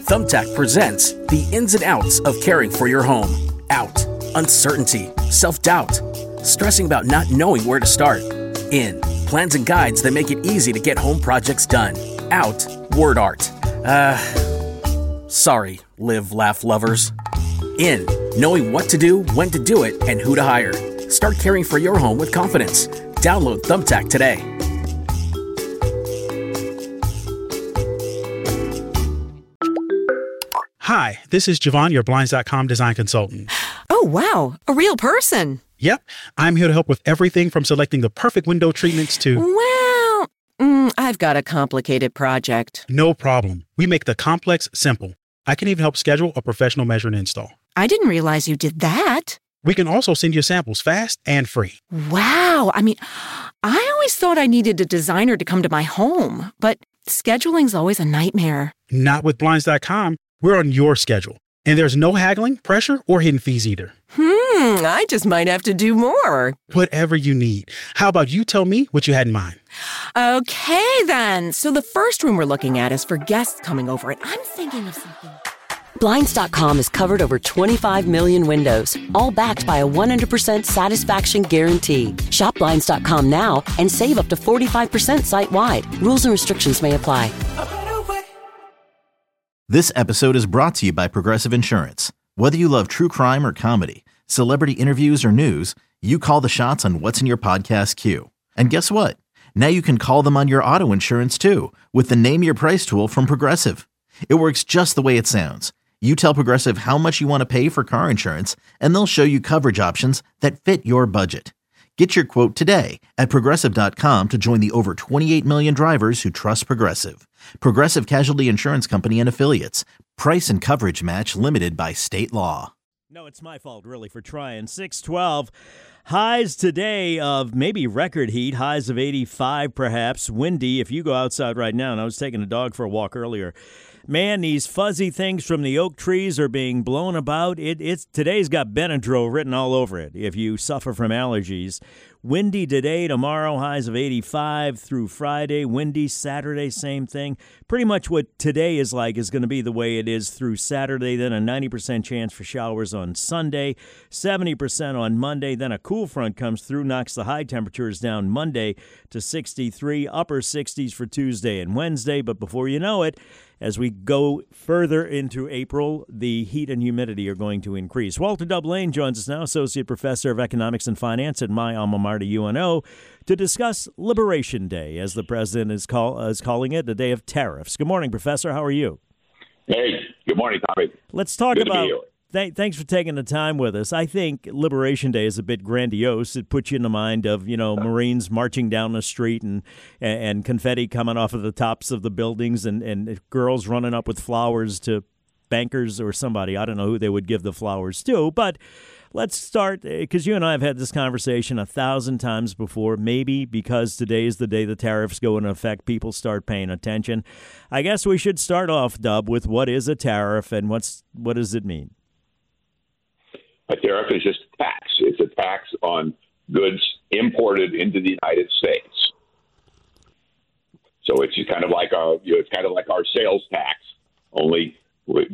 Thumbtack presents the ins and outs of caring for your home. Out, uncertainty, self-doubt, stressing about not knowing where to start. In, plans and guides that make it easy to get home projects done. Out, word art. Sorry, live, laugh lovers. In, knowing what to do, when to do it, and who to hire. Start caring for your home with confidence. Download Thumbtack today. Hi, this is Javon, your Blinds.com design consultant. Oh, wow. A real person. Yep. I'm here to help with everything from selecting the perfect window treatments to... Well, I've got a complicated project. No problem. We make the complex simple. I can even help schedule a professional measure and install. I didn't realize you did that. We can also send you samples fast and free. Wow. I always thought I needed a designer to come to my home, but scheduling's always a nightmare. Not with Blinds.com. We're on your schedule. And there's no haggling, pressure, or hidden fees either. I just might have to do more. Whatever you need. How about you tell me what you had in mind? Okay, then. So the first room we're looking at is for guests coming over, and I'm thinking of something. Blinds.com has covered over 25 million windows, all backed by a 100% satisfaction guarantee. Shop Blinds.com now and save up to 45% site-wide. Rules and restrictions may apply. This episode is brought to you by Progressive Insurance. Whether you love true crime or comedy, celebrity interviews or news, you call the shots on what's in your podcast queue. And guess what? Now you can call them on your auto insurance too with the Name Your Price tool from Progressive. It works just the way it sounds. You tell Progressive how much you want to pay for car insurance, and they'll show you coverage options that fit your budget. Get your quote today at Progressive.com to join the over 28 million drivers who trust Progressive. Progressive Casualty Insurance Company and Affiliates. Price and coverage match limited by state law. No, it's my fault, really, for trying. 612. Highs today of maybe record heat. Highs of 85, perhaps. Windy if you go outside right now. And I was taking a dog for a walk earlier. Man, these fuzzy things from the oak trees are being blown about. Today's got Benadryl written all over it if you suffer from allergies. Windy today, tomorrow, highs of 85 through Friday. Windy Saturday, same thing. Pretty much what today is like is going to be the way it is through Saturday. Then a 90% chance for showers on Sunday, 70% on Monday. Then a cool front comes through, knocks the high temperatures down Monday to 63, upper 60s for Tuesday and Wednesday. But before you know it, as we go further into April, the heat and humidity are going to increase. Walter Dublane joins us now, Associate Professor of Economics and Finance at my alma mater, UNO, to discuss Liberation Day, as the president is calling it, the day of tariffs. Good morning, Professor. How are you? Hey, good morning, Tommy. Let's talk Good about... to be here. Thanks for taking the time with us. I think Liberation Day is a bit grandiose. It puts you in the mind of, Marines marching down the street and confetti coming off of the tops of the buildings and girls running up with flowers to bankers or somebody. I don't know who they would give the flowers to, but let's start, because you and I have had this conversation 1,000 times before. Maybe because today is the day the tariffs go into effect, people start paying attention. I guess we should start off, Dub, with what is a tariff and what does it mean? A tariff is just a tax. It's a tax on goods imported into the United States. So it's just kind of like our sales tax, only when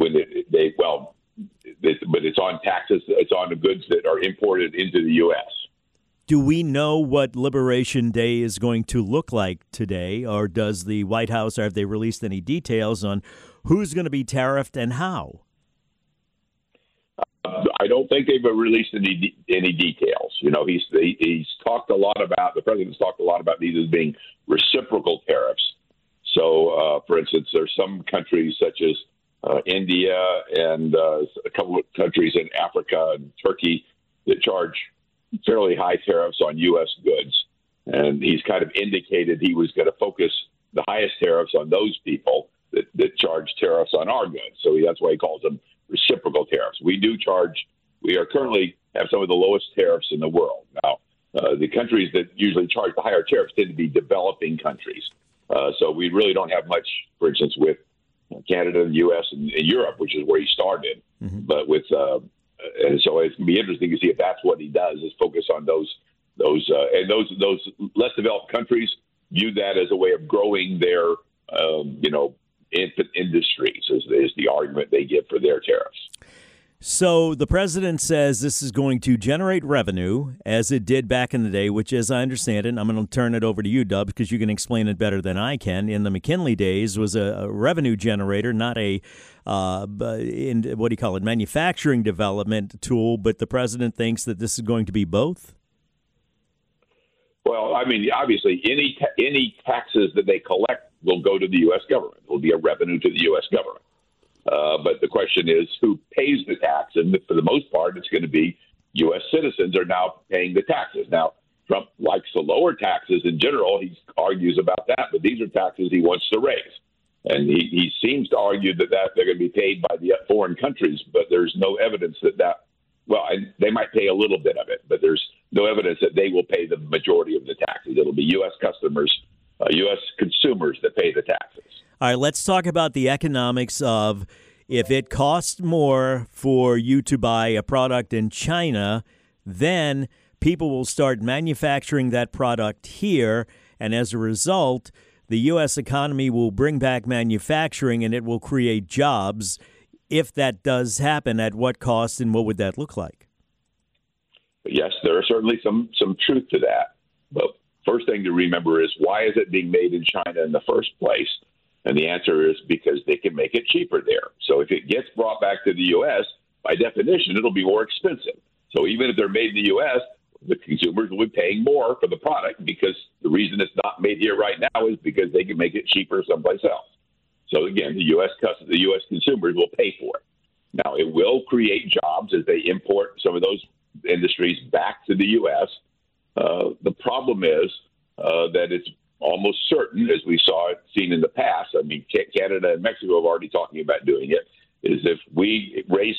but it's on taxes. It's on the goods that are imported into the U.S. Do we know what Liberation Day is going to look like today, or does the White House, or have they released any details on who's going to be tariffed and how? I don't think they've released any details. He's talked a lot about, the president's talked a lot about these as being reciprocal tariffs. So, for instance, there's some countries such as India and a couple of countries in Africa and Turkey that charge fairly high tariffs on U.S. goods. And he's kind of indicated he was going to focus the highest tariffs on those people that charge tariffs on our goods. So that's why he calls them reciprocal tariffs. We currently have some of the lowest tariffs in the world. Now, the countries that usually charge the higher tariffs tend to be developing countries. So we really don't have much, for instance, with Canada, the U.S., and Europe, which is where he started. Mm-hmm. But and so it's going to be interesting to see if that's what he does, is focus on those less developed countries view that as a way of growing their, infant industries is the argument they give for their tariffs. So the president says this is going to generate revenue as it did back in the day, which, as I understand it, and I'm going to turn it over to you, Dub, because you can explain it better than I can. In the McKinley days, was a revenue generator, not a manufacturing development tool. But the president thinks that this is going to be both. Well, I mean, obviously, any taxes that they collect will go to the U.S. government. It will be a revenue to the U.S. government. But the question is, who pays the tax? And for the most part, it's going to be U.S. citizens are now paying the taxes. Now, Trump likes to lower taxes in general. He argues about that, but these are taxes he wants to raise. And he seems to argue that they're going to be paid by the foreign countries, but there's no evidence that well, they might pay a little bit of it, but there's no evidence that they will pay the majority of the taxes. It'll be U.S. customers, U.S. consumers that pay the taxes. All right, let's talk about the economics of if it costs more for you to buy a product in China, then people will start manufacturing that product here, and as a result, the U.S. economy will bring back manufacturing and it will create jobs. If that does happen, at what cost and what would that look like? Yes, there are certainly some truth to that. But first thing to remember is, why is it being made in China in the first place? And the answer is because they can make it cheaper there. So if it gets brought back to the U.S., by definition, it'll be more expensive. So even if they're made in the U.S., the consumers will be paying more for the product, because the reason it's not made here right now is because they can make it cheaper someplace else. So again, the U.S. consumers will pay for it. Now, it will create jobs as they import some of those industries back to the U.S. The problem is that it's almost certain, as we seen in the past. I mean, Canada and Mexico have already talking about doing it. Is if we raise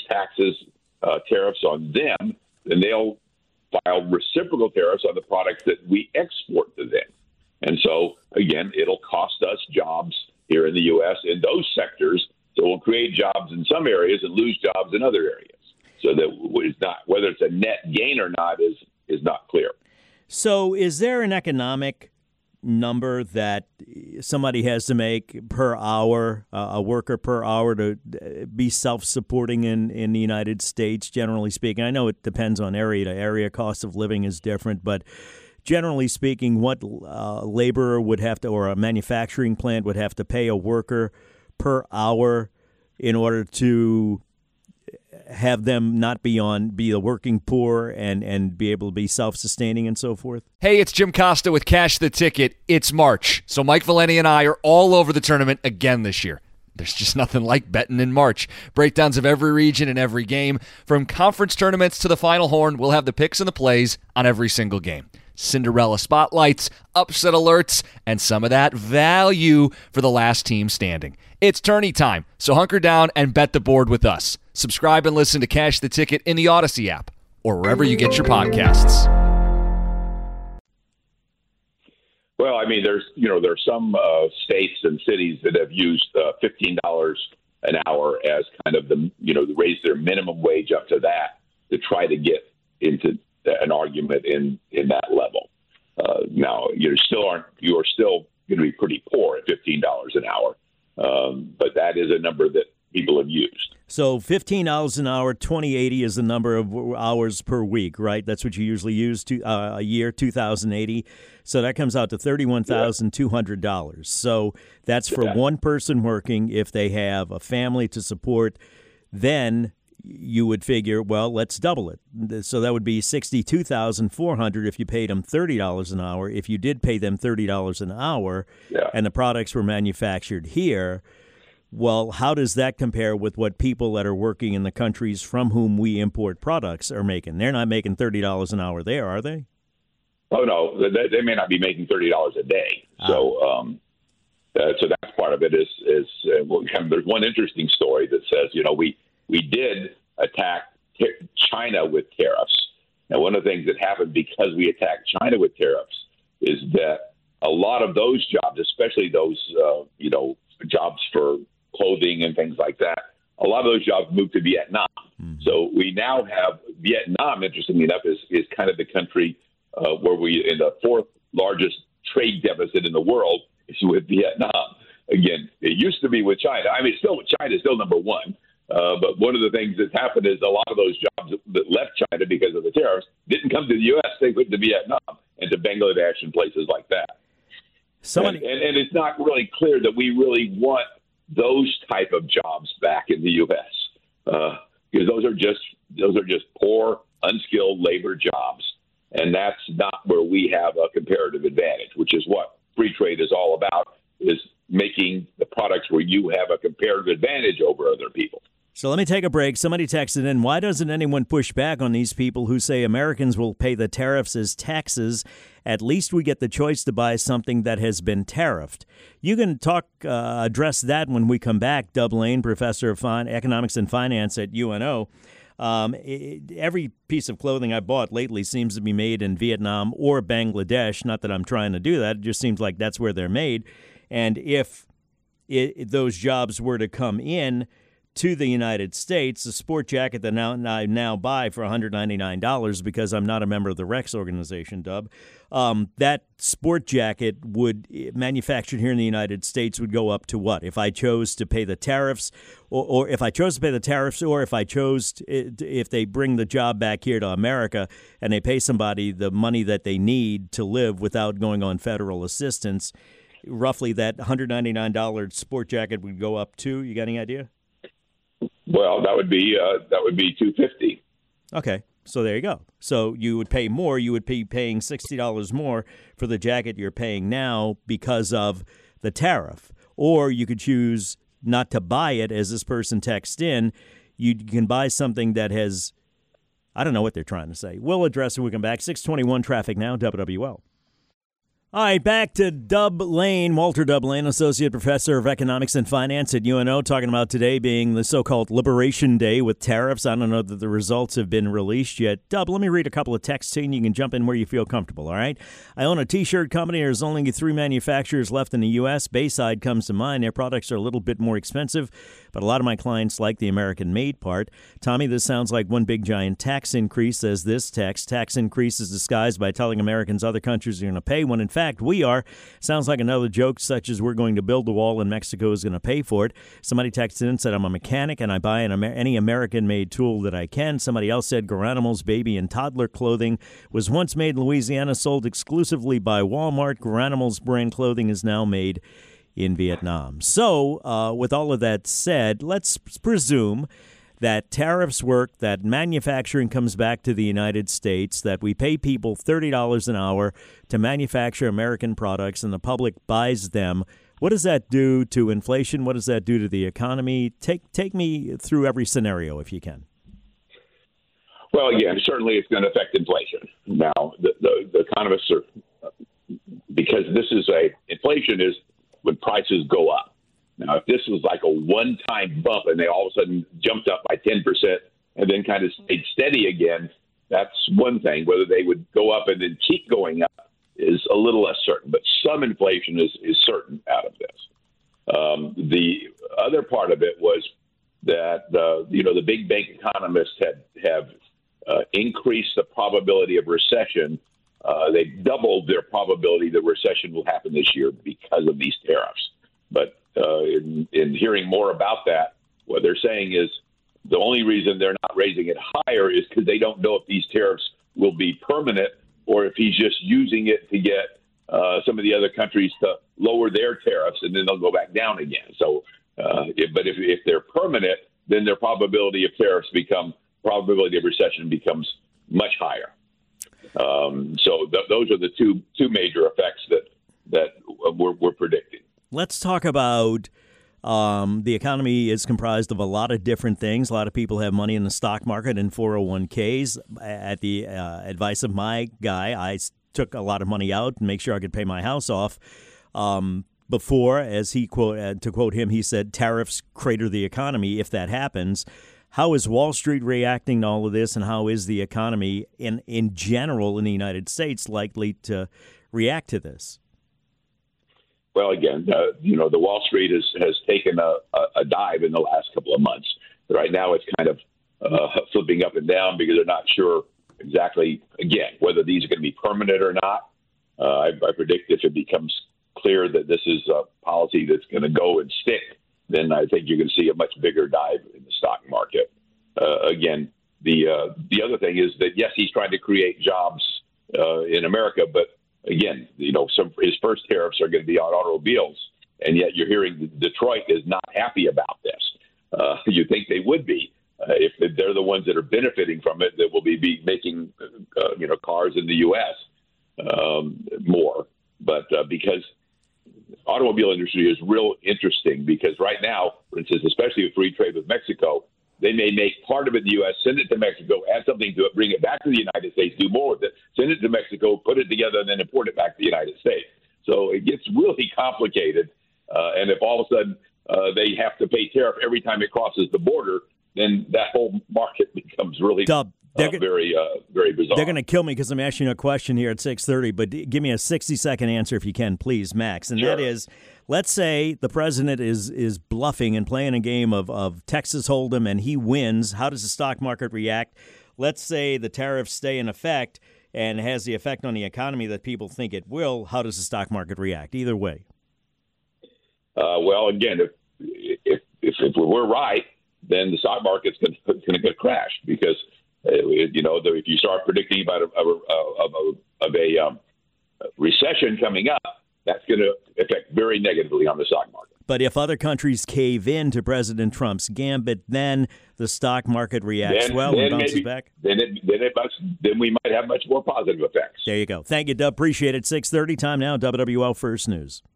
tariffs on them, then they'll file reciprocal tariffs on the products that we export to them. And so, again, it'll cost us jobs here in the U.S. in those sectors. So we'll create jobs in some areas and lose jobs in other areas. So that it's not, whether it's a net gain or not is not clear. So is there an economic number that somebody has to make per hour, a worker per hour, to be self-supporting in the United States, generally speaking? I know it depends on area to area. Cost of living is different, but generally speaking, what laborer would have to, or a manufacturing plant would have to pay a worker per hour in order to have them not be the working poor and be able to be self-sustaining and so forth? Hey, it's Jim Costa with Cash the Ticket. It's March, so Mike Valeni and I are all over the tournament again this year. There's just nothing like betting in March. Breakdowns of every region and every game. From conference tournaments to the Final Horn, we'll have the picks and the plays on every single game. Cinderella spotlights, upset alerts, and some of that value for the last team standing. It's tourney time, so hunker down and bet the board with us. Subscribe and listen to Cash the Ticket in the Odyssey app or wherever you get your podcasts. Well, I mean, there's some states and cities that have used $15 an hour as kind of raise their minimum wage up to that to try to get into an argument in that level. Now, you are still going to be pretty poor at $15 an hour, but that is a number that people have used. So $15 an hour, 2080 is the number of hours per week, right? That's what you usually use a year, 2,080. So that comes out to $31,200. So that's for one person working. If they have a family to support, then you would figure, well, let's double it. So that would be $62,400 if you paid them $30 an hour. If you did pay them $30 an hour and the products were manufactured here, well, how does that compare with what people that are working in the countries from whom we import products are making? They're not making $30 an hour there, are they? Oh, no. They may not be making $30 a day. So that's part of it. There's one interesting story that says, we did attack China with tariffs. Now, one of the things that happened because we attacked China with tariffs is that a lot of those jobs, especially those, jobs for clothing and things like that, a lot of those jobs moved to Vietnam. Mm-hmm. So we now have Vietnam, interestingly enough, is kind of the country where we in the fourth largest trade deficit in the world is with Vietnam. again, it used to be with China. I mean, China is still number one. But one of the things that's happened is a lot of those jobs that left China because of the tariffs didn't come to the U.S. They went to Vietnam and to Bangladesh and places like that. And it's not really clear that we really want those type of jobs back in the U.S. Because those are just poor, unskilled labor jobs, and that's not where we have a comparative advantage, which is what free trade is all about, is making the products where you have a comparative advantage over other people. So let me take a break. Somebody texted in, why doesn't anyone push back on these people who say Americans will pay the tariffs as taxes? At least we get the choice to buy something that has been tariffed. You can address that when we come back. Dub Lane, professor of economics and finance at UNO. Every piece of clothing I bought lately seems to be made in Vietnam or Bangladesh. Not that I'm trying to do that. It just seems like that's where they're made. And if those jobs were to come in to the United States, a sport jacket that I now buy for $199 because I'm not a member of the Rex organization, Dub, that sport jacket manufactured here in the United States would go up to what? If I chose to pay the tariffs, or if I chose to pay the tariffs, or if they bring the job back here to America and they pay somebody the money that they need to live without going on federal assistance, roughly that $199 sport jacket would go up to. You got any idea? Well, that would be $250. Okay, so there you go. So you would pay more. You would be paying $60 more for the jacket you're paying now because of the tariff. Or you could choose not to buy it, as this person texted in. You can buy something that has, I don't know what they're trying to say. We'll address it when we come back. 621 traffic now, WWL. All right, back to Dub Lane, Walter Dub Lane, Associate Professor of Economics and Finance at UNO, talking about today being the so-called Liberation Day with tariffs. I don't know that the results have been released yet. Dub, let me read a couple of texts and you can jump in where you feel comfortable, all right? I own a T-shirt company. There's only 3 manufacturers left in the U.S. Bayside comes to mind. Their products are a little bit more expensive, but a lot of my clients like the American-made part. Tommy, this sounds like one big giant tax increase, says this text. Tax increase is disguised by telling Americans other countries are going to pay when, in fact, we are. Sounds like another joke, such as we're going to build the wall and Mexico is going to pay for it. Somebody texted in and said, I'm a mechanic and I buy any American-made tool that I can. Somebody else said, Garanimals baby and toddler clothing was once made in Louisiana, sold exclusively by Walmart. Garanimals brand clothing is now made in Vietnam. So, with all of that said, let's presume that tariffs work, that manufacturing comes back to the United States, that we pay people $30 an hour to manufacture American products and the public buys them. What does that do to inflation? What does that do to the economy? Take me through every scenario if you can. Well, again, certainly it's going to affect inflation. Now, the economists are, because inflation is when prices go up. Now, if this was like a one-time bump and they all of a sudden jumped up by 10% and then kind of stayed steady again, that's one thing. Whether they would go up and then keep going up is a little less certain. But some inflation is certain out of this. The other part of it was that the big bank economists have increased the probability of recession. They doubled their probability that recession will happen this year because of these tariffs. But in hearing more about that, what they're saying is the only reason they're not raising it higher is because they don't know if these tariffs will be permanent or if he's just using it to get some of the other countries to lower their tariffs and then they'll go back down again. So, if they're permanent, then their probability of probability of recession becomes much higher. Those are the two major effects that we're predicting. Let's talk about the economy is comprised of a lot of different things. A lot of people have money in the stock market and 401ks. At the advice of my guy, I took a lot of money out to make sure I could pay my house off. Before, as to quote him, he said, tariffs crater the economy if that happens. How is Wall Street reacting to all of this, and how is the economy in general in the United States likely to react to this? Well, again, the Wall Street has taken a dive in the last couple of months. Right now, it's kind of flipping up and down because they're not sure exactly, again, whether these are going to be permanent or not. I predict if it becomes clear that this is a policy that's going to go and stick, then I think you're going to see a much bigger dive in the stock market. Again, the other thing is that, yes, he's trying to create jobs in America, but again, his first tariffs are going to be on automobiles, and yet you're hearing that Detroit is not happy about this. You think they would be if they're the ones that are benefiting from it, that will be making cars in the U.S. More, but because automobile industry is real interesting, because right now, for instance, especially with free trade with Mexico, they may make part of it in the U.S., send it to Mexico, add something to it, bring it back to the United States, do more with it, send it to Mexico, put it together, and then import it back to the United States. So it gets really complicated. And if all of a sudden they have to pay tariff every time it crosses the border, then that whole market becomes really very bizarre. They're going to kill me because I'm asking you a question here at 6:30, but give me a 60-second answer if you can, please, Max. And Sure. That is, let's say the president is bluffing and playing a game of Texas Hold'em and he wins. How does the stock market react? Let's say the tariffs stay in effect and has the effect on the economy that people think it will. How does the stock market react? Either way. Well, again, if we're right, then the stock market's going to crash, because if you start predicting about a recession coming up, that's going to affect very negatively on the stock market. But if other countries cave in to President Trump's gambit, then the stock market reacts and bounces back. Then we might have much more positive effects. There you go. Thank you, Dub. Appreciate it. 6:30 time now. WWL First News.